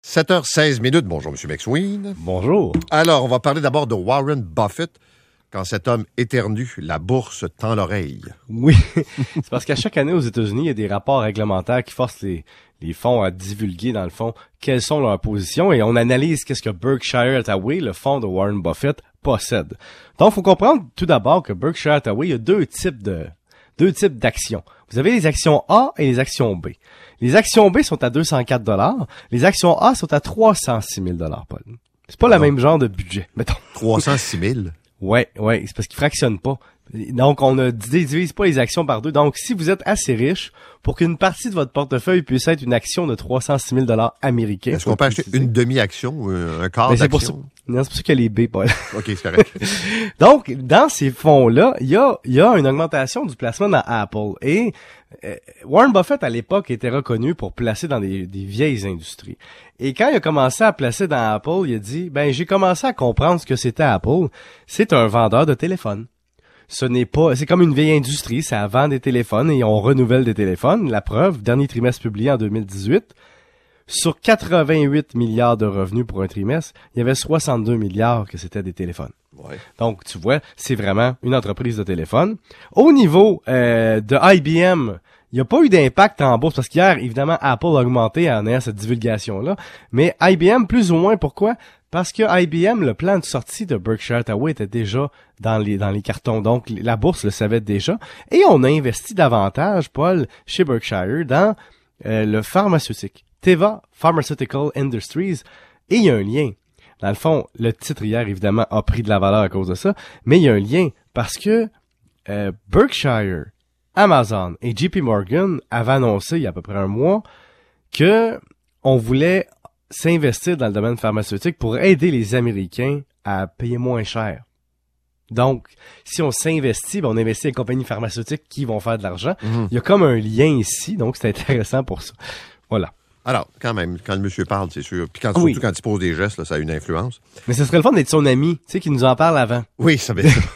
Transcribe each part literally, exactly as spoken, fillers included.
sept heures seize minutes. Bonjour, M. McSween. Bonjour. Alors, on va parler d'abord de Warren Buffett. Quand cet homme éternue, la bourse tend l'oreille. Oui, c'est parce qu'à chaque année aux États-Unis, il y a des rapports réglementaires qui forcent les, les fonds à divulguer, dans le fond, quelles sont leurs positions et on analyse qu'est-ce que Berkshire Hathaway, le fonds de Warren Buffett, possède. Donc, il faut comprendre tout d'abord que Berkshire Hathaway, il y a deux types de deux types d'actions. Vous avez les actions A et les actions B. Les actions B sont à deux cent quatre dollars. Les actions A sont à trois cent six mille dollars, Paul. C'est pas Pardon. le même genre de budget, mettons. trois cent six mille? Ouais, ouais, c'est parce qu'ils fractionnent pas. Donc, on ne divise pas les actions par deux. Donc, si vous êtes assez riche, pour qu'une partie de votre portefeuille puisse être une action de trois cent six mille dollars américains. Est-ce qu'on peut acheter une demi-action ou un quart ben, c'est d'action? pour ça. Non, c'est pour ça qu'il y a les B, Paul. OK, c'est correct. Donc, dans ces fonds-là, il y a, il y a une augmentation du placement dans Apple. Et euh, Warren Buffett, à l'époque, était reconnu pour placer dans des, des vieilles industries. Et quand il a commencé à placer dans Apple, il a dit, ben, j'ai commencé à comprendre ce que c'était Apple. C'est un vendeur de téléphones. Ce n'est pas, c'est comme une vieille industrie, ça vend des téléphones et on renouvelle des téléphones. La preuve, dernier trimestre publié en deux mille dix-huit, sur quatre-vingt-huit milliards de revenus pour un trimestre, il y avait soixante-deux milliards que c'était des téléphones. Ouais. Donc, tu vois, c'est vraiment une entreprise de téléphone. Au niveau euh, de I B M, il n'y a pas eu d'impact en bourse parce qu'hier, évidemment, Apple a augmenté en ayant cette divulgation-là. Mais I B M, plus ou moins, pourquoi? Parce que I B M, le plan de sortie de Berkshire Hathaway était déjà dans les dans les cartons. Donc, la bourse le savait déjà. Et on a investi davantage, Paul, chez Berkshire, dans euh, le pharmaceutique. Teva Pharmaceutical Industries. Et il y a un lien. Dans le fond, le titre hier, évidemment, a pris de la valeur à cause de ça. Mais il y a un lien parce que euh, Berkshire, Amazon et J P Morgan avaient annoncé il y a à peu près un mois que on voulait s'investir dans le domaine pharmaceutique pour aider les Américains à payer moins cher. Donc, si on s'investit, ben on investit dans les compagnies pharmaceutiques qui vont faire de l'argent. Mm-hmm. Il y a comme un lien ici, donc c'est intéressant pour ça. Voilà. Alors, quand même, quand le monsieur parle, c'est sûr. Puis quand, oui. surtout quand il pose des gestes, là, ça a une influence. Mais ce serait le fun d'être son ami, tu sais, qui nous en parle avant. Oui, ça va être...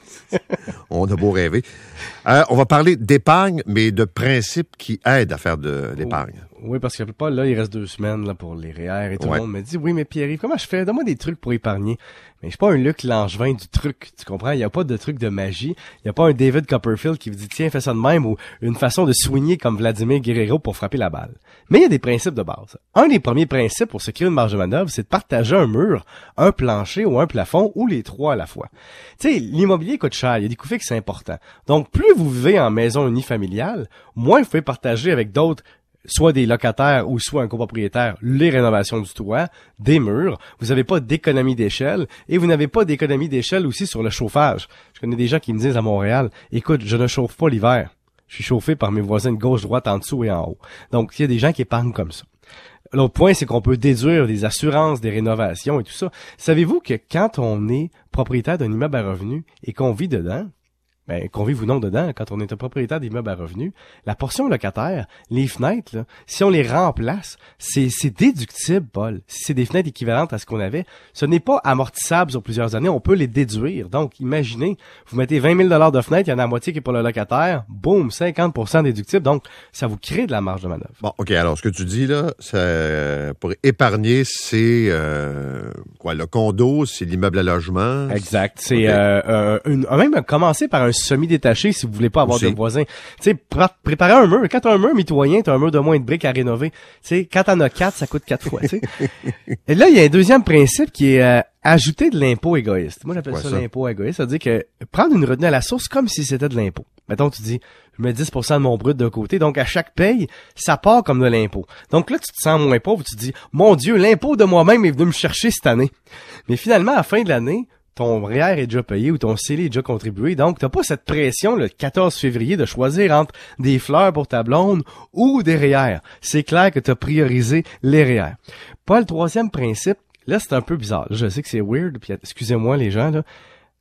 On a beau rêver. Euh, on va parler d'épargne, mais de principes qui aident à faire de l'épargne. Oui, parce que Paul, là, il reste deux semaines là pour les R E E R et tout ouais. le monde me dit, oui, mais Pierre-Yves, comment je fais? Donne-moi des trucs pour épargner. Mais je suis pas un Luc Langevin du truc, tu comprends? Il n'y a pas de truc de magie. Il n'y a pas un David Copperfield qui vous dit, tiens, fais ça de même, ou une façon de soigner comme Vladimir Guerrero pour frapper la balle. Mais il y a des principes de base. Un des premiers principes pour se créer une marge de manœuvre, c'est de partager un mur, un plancher ou un plafond, ou les trois à la fois. Tu sais, l'immobilier coûte cher, il y a des coûts fixes importants. Donc, plus vous vivez en maison unifamiliale, moins vous pouvez partager avec d'autres, soit des locataires ou soit un copropriétaire, les rénovations du toit, des murs. Vous n'avez pas d'économie d'échelle et vous n'avez pas d'économie d'échelle aussi sur le chauffage. Je connais des gens qui me disent à Montréal, écoute, je ne chauffe pas l'hiver. Je suis chauffé par mes voisins de gauche, droite, en dessous et en haut. Donc, il y a des gens qui épargnent comme ça. L'autre point, c'est qu'on peut déduire des assurances, des rénovations et tout ça. Savez-vous que quand on est propriétaire d'un immeuble à revenus et qu'on vit dedans, ben, qu'on vive ou non dedans, quand on est un propriétaire d'immeuble à revenus, la portion locataire, les fenêtres, là, si on les remplace, c'est, c'est déductible, Paul. Si c'est des fenêtres équivalentes à ce qu'on avait, ce n'est pas amortissable sur plusieurs années, on peut les déduire. Donc, imaginez, vous mettez vingt mille dollars de fenêtres, il y en a la moitié qui est pour le locataire, boum, cinquante pour cent déductible, donc ça vous crée de la marge de manœuvre. Bon, OK, alors ce que tu dis là, c'est, pour épargner, c'est euh, quoi, le condo, c'est l'immeuble à logement? Exact, c'est okay. euh, euh, une, même commencer par un semi-détaché si vous voulez pas avoir Aussi. de voisins. Tu sais, pr- préparer un mur. Quand t'as un mur mitoyen, t'as un mur de moins de briques à rénover. Tu sais, quand t'en as quatre, ça coûte quatre fois, tu sais. Et là, il y a un deuxième principe qui est euh, ajouter de l'impôt égoïste. Moi, j'appelle ouais, ça, ça l'impôt égoïste. Ça veut dire que prendre une retenue à la source comme si c'était de l'impôt. Mettons, tu dis, je mets dix pour cent de mon brut de côté. Donc, à chaque paye, ça part comme de l'impôt. Donc là, tu te sens moins pauvre. Tu te dis, mon Dieu, l'impôt de moi-même est venu me chercher cette année. Mais finalement, à la fin de l'année, ton R E E R est déjà payé ou ton C E L I est déjà contribué. Donc, t'as pas cette pression le quatorze février de choisir entre des fleurs pour ta blonde ou des R E E R. C'est clair que t'as priorisé les R E E R. Pas le troisième principe. Là, c'est un peu bizarre. Je sais que c'est weird, puis excusez-moi les gens, là.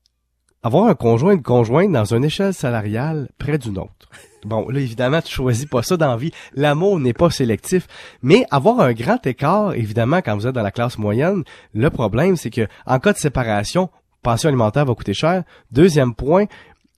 Avoir un conjoint et une conjointe dans une échelle salariale près d'une autre. Bon, là, évidemment, tu choisis pas ça dans la vie. L'amour n'est pas sélectif. Mais avoir un grand écart, évidemment, quand vous êtes dans la classe moyenne, le problème, c'est que en cas de séparation, pension alimentaire va coûter cher. Deuxième point,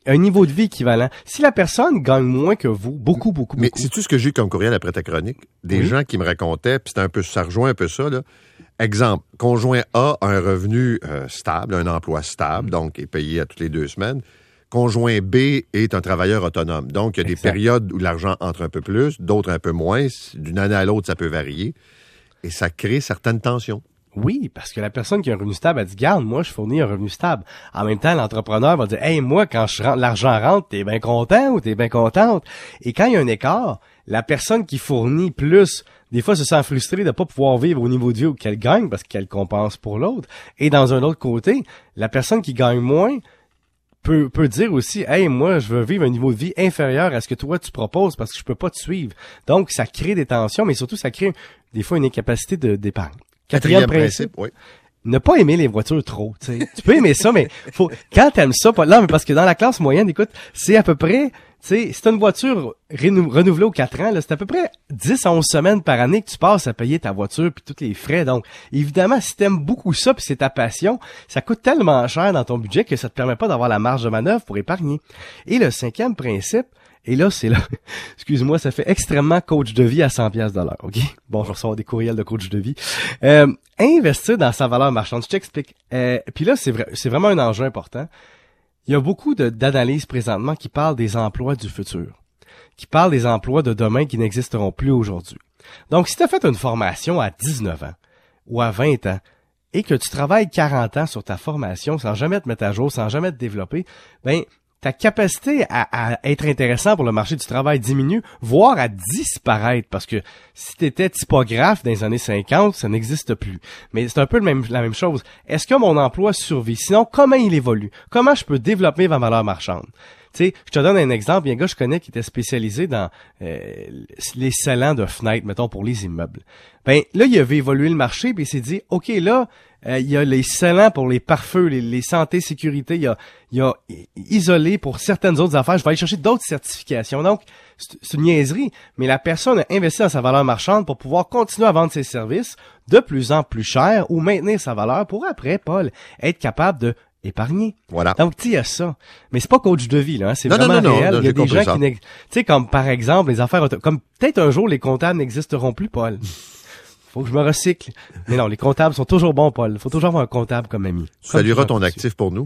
un niveau de vie équivalent. Si la personne gagne moins que vous, beaucoup, beaucoup, Mais beaucoup. c'est tout ce que j'ai eu comme courriel après ta chronique? Des Oui. gens qui me racontaient, puis c'était un peu, ça rejoint un peu ça, là. Exemple, conjoint A a un revenu euh, stable, un emploi stable, donc est payé à toutes les deux semaines. Conjoint B est un travailleur autonome. Donc, il y a des Exact. périodes où l'argent entre un peu plus, d'autres un peu moins. D'une année à l'autre, ça peut varier. Et ça crée certaines tensions. Oui, parce que la personne qui a un revenu stable, elle dit, garde, moi, je fournis un revenu stable. En même temps, l'entrepreneur va dire, hey, moi, quand je rentre, l'argent rentre, t'es bien content ou t'es bien contente. Et quand il y a un écart, la personne qui fournit plus, des fois, se sent frustrée de pas pouvoir vivre au niveau de vie qu'elle gagne parce qu'elle compense pour l'autre. Et dans un autre côté, la personne qui gagne moins peut, peut dire aussi, hey, moi, je veux vivre un niveau de vie inférieur à ce que toi, tu proposes parce que je peux pas te suivre. Donc, ça crée des tensions, mais surtout, ça crée, des fois, une incapacité de, d'épargne. Quatrième principe, oui. ne pas aimer les voitures trop. T'sais. Tu peux aimer ça, mais faut quand t'aimes ça, pas là, mais parce que dans la classe moyenne, écoute, c'est à peu près, tu sais, si t'as une voiture renou- renouvelée aux quatre ans, là, c'est à peu près dix à onze semaines par année que tu passes à payer ta voiture puis tous les frais. Donc, évidemment, si t'aimes beaucoup ça puis c'est ta passion, ça coûte tellement cher dans ton budget que ça te permet pas d'avoir la marge de manœuvre pour épargner. Et le cinquième principe, et là, c'est là, excuse-moi, ça fait extrêmement coach de vie à cent piastres de l'heure, OK? Bon, je reçois des courriels de coach de vie. Euh, investir dans sa valeur marchande, je t'explique. Euh, puis là, c'est vrai, c'est vraiment un enjeu important. Il y a beaucoup de, d'analyses présentement qui parlent des emplois du futur, qui parlent des emplois de demain qui n'existeront plus aujourd'hui. Donc, si tu as fait une formation à dix-neuf ans ou à vingt ans et que tu travailles quarante ans sur ta formation sans jamais te mettre à jour, sans jamais te développer, ben ta capacité à, à être intéressant pour le marché du travail diminue, voire à disparaître, parce que si tu étais typographe dans les années cinquante, ça n'existe plus. Mais c'est un peu le même, la même chose. Est-ce que mon emploi survit? Sinon, comment il évolue? Comment je peux développer ma valeur marchande? Tu sais, je te donne un exemple. Il y a un gars que je connais qui était spécialisé dans euh, les scellants de fenêtres, mettons, pour les immeubles. Ben là, il avait évolué le marché, puis il s'est dit, OK, là, euh, il y a les scellants pour les pare-feux, les, les santé, sécurité, il y a, il y a isolé pour certaines autres affaires. Je vais aller chercher d'autres certifications. Donc, c'est, c'est une niaiserie, mais la personne a investi dans sa valeur marchande pour pouvoir continuer à vendre ses services de plus en plus cher ou maintenir sa valeur pour après, Paul, être capable de épargner. Voilà. Donc, tu sais, il y a ça. Mais c'est pas coach de vie, là. Hein. C'est Non, vraiment non, non, réel. non, il y a j'ai des compris gens ça. qui n'ex- tu sais, comme par exemple, les affaires auto- comme peut-être un jour, les comptables n'existeront plus, Paul. Faut que je me recycle. Mais non, les comptables sont toujours bons, Paul. Faut toujours avoir un comptable comme ami. Tu Comme salueras toujours ton apprécié. actif pour nous.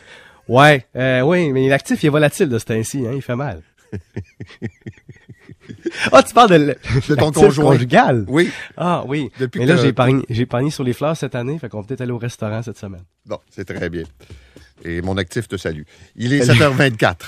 Ouais, euh, oui, mais l'actif, il est volatile de ce temps-ci, hein. Il fait mal. Ah, tu parles de, l- De ton l'actif conjoint. conjugal. Oui. Ah, oui. Depuis mais là, que- j'ai épargné, j'ai épargné sur les fleurs cette année, fait qu'on va peut-être aller au restaurant cette semaine. Bon, c'est très bien. Et mon actif te salue. Il est Salut. sept heures vingt-quatre.